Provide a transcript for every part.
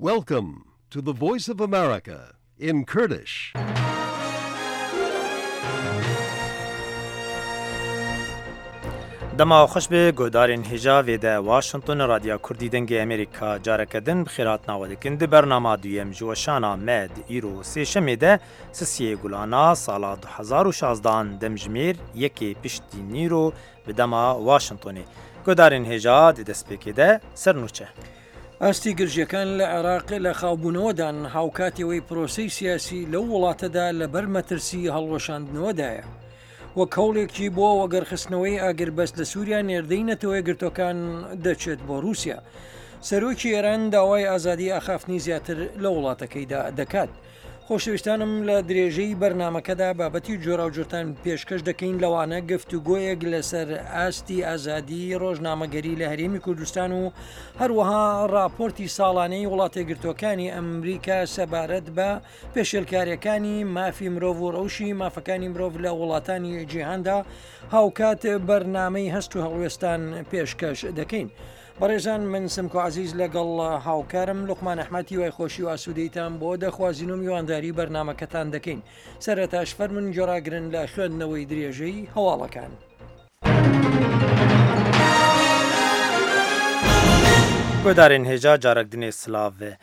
Welcome to the Voice of America in Kurdish. دما خوش به گودارین هجا و ده واشنطن رادیو کردی دنگ امریکا جارکدن بخیرات ناودکن ده برنامه دویم جوشانا مد ایرو سی شمیده سسیه گولانا سالا 2016 دمجمیر یکی پشتی نیرو به دما واشنطنی گودارین هجا ده دسپیکی ده سرنوچه ئاستی گرژەکان لە عێراق لە خاوبوونەوەدان هاوکاتیەوەی پرۆسەی سیاسی لەو وڵاتەدا لەبەر مەترسی هەڵوەشاندنەوەدایە وە کەوڵێکی بۆ وەگەرخستنەوەی ئاگربەست لە سووریا نێردەی نەتەوەی گرتوەکان دەچێت بۆ رووسیا. سەرۆکی ئێران داوای ئازادی ئاخافتنی زیاتر لە وڵاتەکەیدا دەکات. خۆشەویستانم لە درێژەی بەرنامەکەدا بابەتی جۆراوجۆرتان پێشکەش دەکەین لەوانە گفتوگۆیەک لەسەر ئاستی ئازادی ڕۆژنامەگەری لە هەرێمی کوردستان و هەروەها راپۆرتی ساڵانەی وڵاتە گرتوەکانی ئەمریکا سەبارەت بە پێشێلکاریەکانی مافی مرۆڤ و ڕەوشی مافەکانی مرۆڤ لە وڵاتانی جیهاندا هاوکات بەرنامەی هەست و هەڵوێستان پێشکەش دەکەین. بەڕێزان من سمکۆ عزیز لەگەڵ هاوکارم لوقمان ئەحمەدی وای خۆشی و ئاسوودەیتان بۆ دەخوازین و میوانداری بەرنامەکەتان دەکەین. سەرەتاش فەرمون جۆراگرن لە خوێندنەوەی درێژەی هەواڵەکان. گودارین هجا جارکدنی سلاوه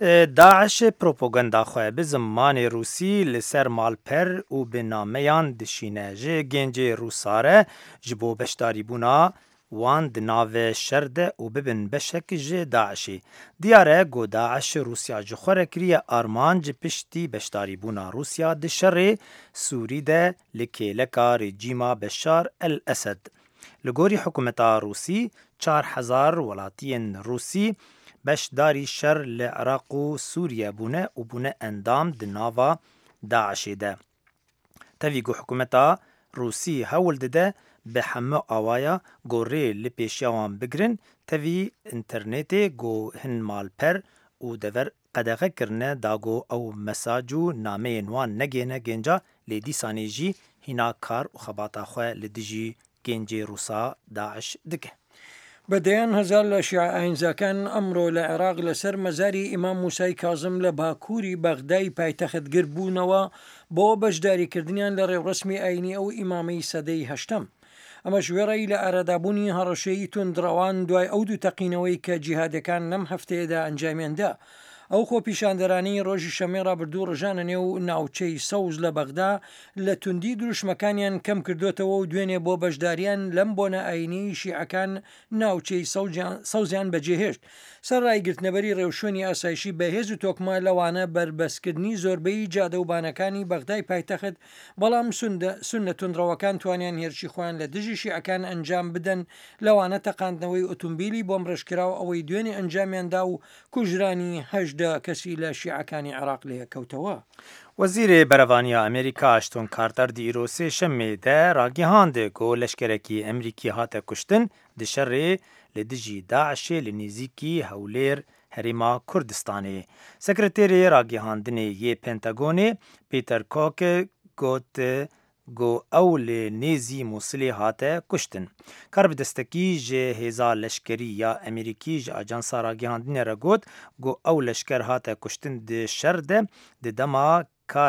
داعش پروپاگاندا خواه به زمان روسی لسر مالپر و به نامهان دشینه جه گنج روساره جبو بشداری بونا وان دناوه شرده و ببن بشک جه داعشی دیاره گو داعش روسیا جخوره کریه آرمان جه پشتی بشداری بونا روسیا ده شر سوری ده لکه لکا رژیما بشار الاسد لگوری حکومتا روسی 4000 ولاتین روسی بشداری شر لعراق و سوریه بونه و بونه اندام دناوا داعشی ده تاویگو حکومتا روسی هول ده به همه آوایا گوری لپیشیوان بگرن تاوی انترنتی گو هن مال پر و دور قدغه کرنه داگو او مساجو نامه نوان نگینه گنجا لیدی سانیجی هینا کار و خباتا خواه لدیجی گنجی روسا داعش دکه. بەدەیان هەزار لە شیعە ئاینزاکان ئەمڕۆ لە عێراق لەسەر مەزاری ئیمام موسای کاظم لە باکووری بەغدای پایتەختگر بوونەوە بۆ بەشداریکردنیان لە ڕێوڕسمی ئاینی ئەو ئیمامەی سەدەی هەشتەم. ئەمە ژوێڕی لە ئارادابوونی هەڕەشەیی توندڕەوان دوای ئەو دوو تەقینەوەی کە جیهادەکان لەم هەفتەیەدا ئەنجامیاندا. ئەو خۆ پیشاندەرانی ڕۆژی شەمەی ڕابردوو ڕژانە نێو ناوچەی سەوز لە بەغدا لە توندی دروشمەکانیان کەم کردوێتەوە و دوێنێ بۆ بەشداریان لەم بۆنە ئاینی شیعەکان ناوچەی سەوزیان بەجێهێشت. سەرڕایگرتنەبەری ڕێوشوێنی ئاسایشی بەهێز و تۆکما لەوانە بربەستکردنی زۆربەی جادەوبانەکانی بەغدای پایتەخت بەڵام سونە توندڕەوەکان توانیان هێرشی خۆیان لە دژی شیعەکان ئەنجام بدەن لەوانە تەقاندنەوەی ئۆتۆمبیلی بۆم ڕێژکراوە ئەوەی دوێنێ ئەنجامیاندا و کوژرانی هەژدە کەسی لە شیعەکانی عێراق لێکەوتەوە. وزیر بەرەڤانیا ئەمریکا ئاشتۆن کارتەر دیرۆ سێ شەمێدە ڕاگەیاندە گۆ لەشکرێکی ئەمریکی هاتە کوشتن دشەڕێ لە دژی داعشێ لە نزیکی هەولێر هەرێما کوردستانê. سەکرتێرê ڕاگەیاندنê yê پێنتەگۆنê پێتەر کۆکê got گو ئەو لێ نێزی مووسڵê هاتە کوشتن. کاربدەستەکî ji hêza leşkerî ya Amerîkî ji ajansa ragihandinê re got got ew leşker hate kuştin di şer de di dema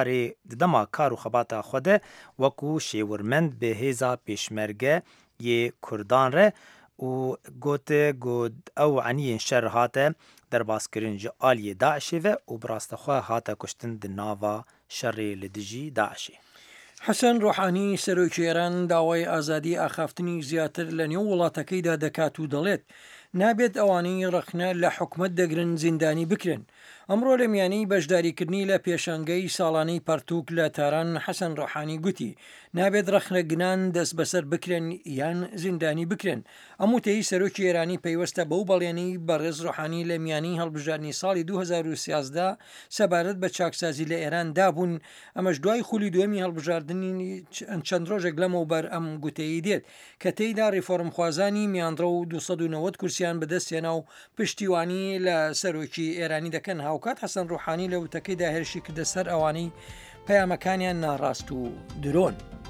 kar û xebata xwe de wekû şêwirmend bi hêza pêşmerge yê Kurdan re û gote got ew eniyên şer hate derbazkirin ji aliyê Daişê ve û bi rastexwe hate kuştin di nava şerê li dijî Daişê. حەسەن ڕۆحانی سەرۆکی ئێران داوای ئازادی ئاخافتنی زیاتر لە نێو وڵاتەکەیدا دەکات و دەڵێت نابێت ئەوانەی ڕەخنە لە حکومەت دەگرن زیندانی بکرێن. ئەمڕۆ لە میانەی بەشداریکردنی لە پێشانگەی ساڵانەی پەرتووک لە تاران حەسەن ڕۆحانی گوتی نابێت ڕەخنە گنان دەست بەسەر بکرێن یان زیندانی بکرێن. ئەموتەی سەرۆکی ئێرانی پەیوەستە بەو بەڵێنەی بەڕێز ڕۆحانی لە میانەی هەڵبژاردننی ساڵی 2013 سەبارەت بە چاکسازی لە ئێران دابوون. ئەمەش دوای خولی دووەمی هەڵبژاردننی چەند ڕۆژێک لەمەوبەر ئەم گوتەیی دێت کە تێیدا ڕێفۆرمخوازانی میاندرە و 290 کورسیان بەدەستێنا و پشتیوانی لە سەرۆکی ئێرانی دەکەن. هاوکات حەسەن ڕۆحانی لە وتەکەیدا هێرشی کردە سەر ئەوانەی پەیامەکانیان ناڕاست و درۆن.